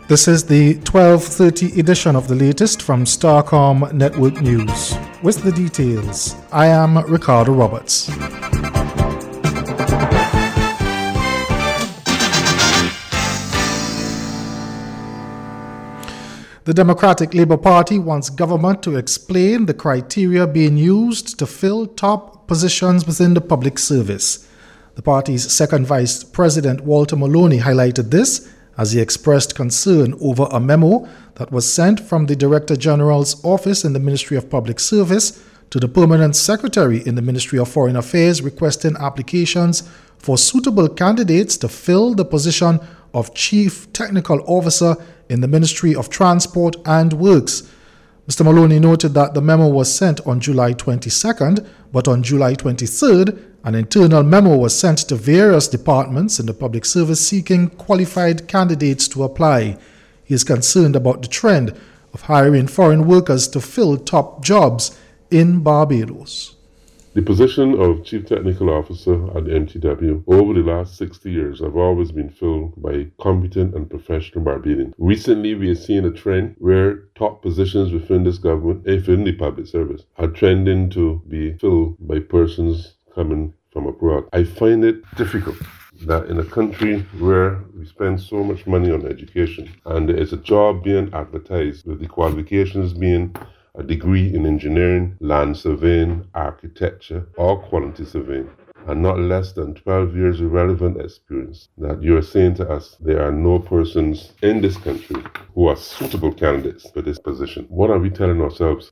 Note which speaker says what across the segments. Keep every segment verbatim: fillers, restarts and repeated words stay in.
Speaker 1: This is the twelve thirty edition of the latest from Starcom Network News. With the details, I am Ricardo Roberts. The Democratic Labour Party wants government to explain the criteria being used to fill top positions within the public service. The party's second vice president, Walter Maloney, highlighted this as he expressed concern over a memo that was sent from the Director General's office in the Ministry of Public Service to the Permanent Secretary in the Ministry of Foreign Affairs requesting applications for suitable candidates to fill the position of Chief Technical Officer in the Ministry of Transport and Works. Mister Maloney noted that the memo was sent on July twenty-second, but on July twenty-third, an internal memo was sent to various departments in the public service seeking qualified candidates to apply. He is concerned about the trend of hiring foreign workers to fill top jobs in Barbados.
Speaker 2: The position of Chief Technical Officer at the M T W over the last sixty years have always been filled by competent and professional Barbadians. Recently, we have seen a trend where top positions within this government, within the public service, are trending to be filled by persons coming from abroad. I find it difficult that in a country where we spend so much money on education and there is a job being advertised with the qualifications being a degree in engineering, land surveying, architecture, or quality surveying, and not less than twelve years of relevant experience, that you're saying to us there are no persons in this country who are suitable candidates for this position. What are we telling ourselves?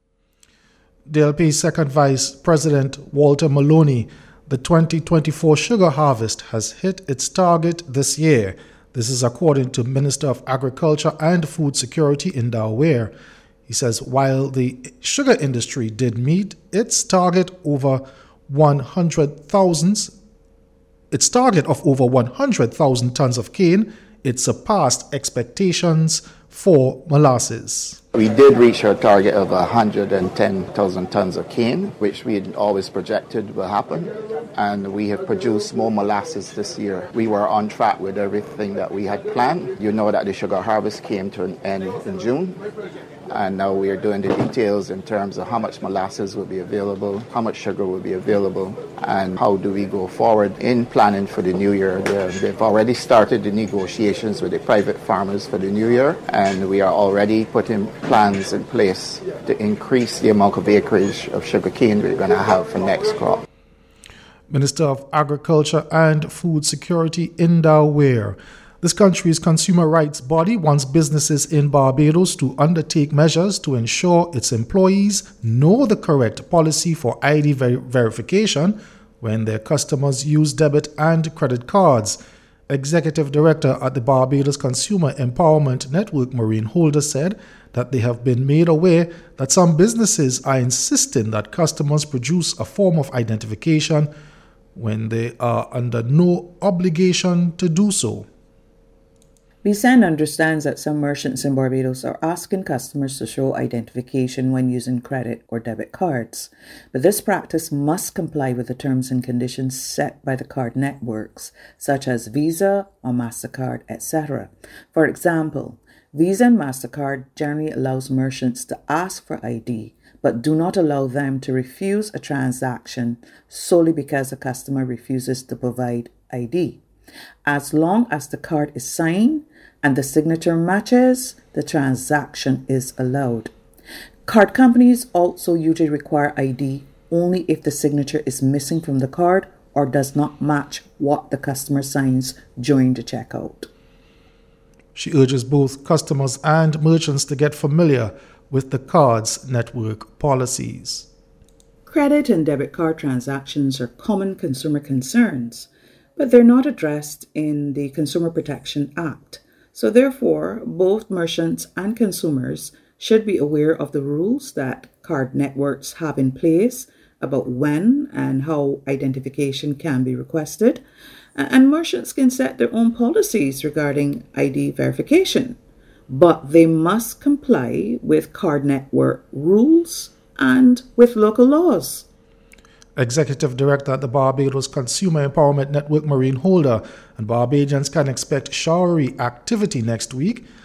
Speaker 1: D L P's second vice president, Walter Maloney, the twenty twenty-four sugar harvest has hit its target this year. This is according to Minister of Agriculture and Food Security Indaw Ware. He says while the sugar industry did meet its target over one hundred thousand, its target of over one hundred thousand tons of cane, it surpassed expectations for molasses.
Speaker 3: We did reach our target of one hundred ten thousand tons of cane, which we had always projected will happen, and we have produced more molasses this year. We were on track with everything that we had planned. You know that the sugar harvest came to an end in June, and now we are doing the details in terms of how much molasses will be available, how much sugar will be available, and how do we go forward in planning for the new year. They've already started the negotiations with the private farmers for the new year, and we are already putting plans in place to increase the amount of acreage of sugarcane we're going to have for next crop.
Speaker 1: Minister of Agriculture and Food Security Indaw Ware. This country's consumer rights body wants businesses in Barbados to undertake measures to ensure its employees know the correct policy for I D ver- verification when their customers use debit and credit cards. Executive Director at the Barbados Consumer Empowerment Network, Maureen Holder, said that they have been made aware that some businesses are insisting that customers produce a form of identification when they are under no obligation to do so.
Speaker 4: B S E N understands that some merchants in Barbados are asking customers to show identification when using credit or debit cards, but this practice must comply with the terms and conditions set by the card networks, such as Visa or MasterCard, et cetera. For example, Visa and MasterCard generally allows merchants to ask for I D, but do not allow them to refuse a transaction solely because the customer refuses to provide I D. As long as the card is signed and the signature matches, the transaction is allowed. Card companies also usually require I D only if the signature is missing from the card or does not match what the customer signs during the checkout.
Speaker 1: She urges both customers and merchants to get familiar with the card's network policies.
Speaker 4: Credit and debit card transactions are common consumer concerns, but they're not addressed in the Consumer Protection Act. So therefore, both merchants and consumers should be aware of the rules that card networks have in place about when and how identification can be requested, and merchants can set their own policies regarding I D verification, but they must comply with card network rules and with local laws.
Speaker 1: Executive Director at the Barbados Consumer Empowerment Network, Maureen Holder, and Barbadians can expect showery activity next week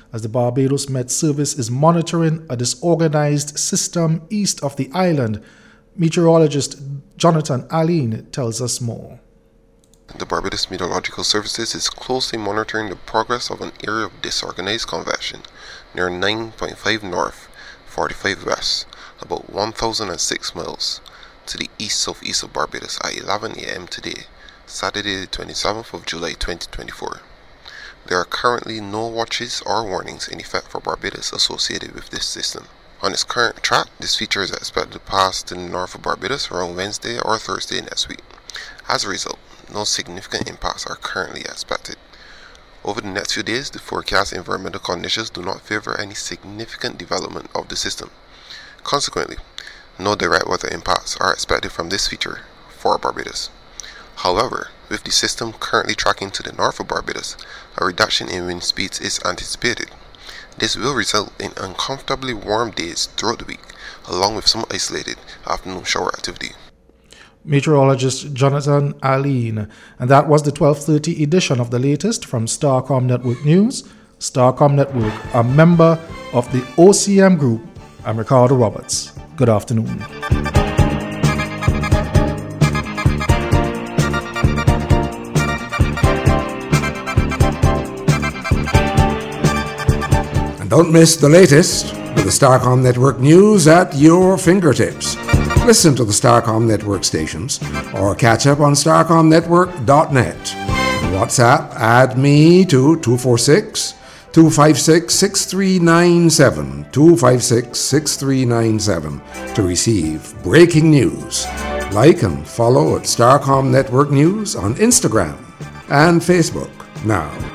Speaker 1: as the Barbados Met Service is monitoring a disorganized system east of the island. Meteorologist Jonathan Allen tells us more.
Speaker 5: The Barbados Meteorological Services is closely monitoring the progress of an area of disorganized convection near nine point five north, forty-five west, about one thousand six miles to the east-southeast of Barbados at eleven a.m. today, Saturday the twenty-seventh of July twenty twenty-four. There are currently no watches or warnings in effect for Barbados associated with this system. On its current track, this feature is expected to pass to the north of Barbados around Wednesday or Thursday next week. As a result, no significant impacts are currently expected. Over the next few days, the forecast environmental conditions do not favor any significant development of the system. Consequently, no direct weather impacts are expected from this feature for Barbados. However, with the system currently tracking to the north of Barbados, a reduction in wind speeds is anticipated. This will result in uncomfortably warm days throughout the week, along with some isolated afternoon shower activity.
Speaker 1: Meteorologist Jonathan Allen. And that was the twelve thirty edition of the latest from Starcom Network News. Starcom Network, a member of the O C M Group. I'm Ricardo Roberts. Good afternoon.
Speaker 6: And don't miss the latest with the Starcom Network News at your fingertips. Listen to the Starcom Network stations or catch up on starcom network dot net. WhatsApp, add me to two four six, two five six, six three nine seven, two five six, six three nine seven to receive breaking news. Like and follow at Starcom Network News on Instagram and Facebook now.